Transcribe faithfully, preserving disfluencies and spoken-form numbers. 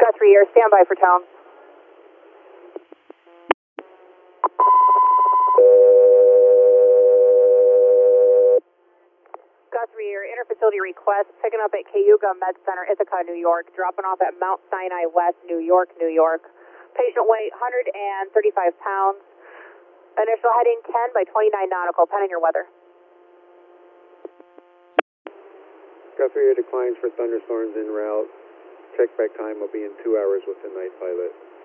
Guthrie Air, stand by for town. Guthrie Air, interfacility request, picking up at Cayuga Med Center, Ithaca, New York, dropping off at Mount Sinai West, New York, New York. Patient weight, one hundred thirty-five pounds. Initial heading ten by twenty-nine nautical, pending your weather. Guthrie Air declines for thunderstorms en route. Check back time will be in two hours with the night pilot.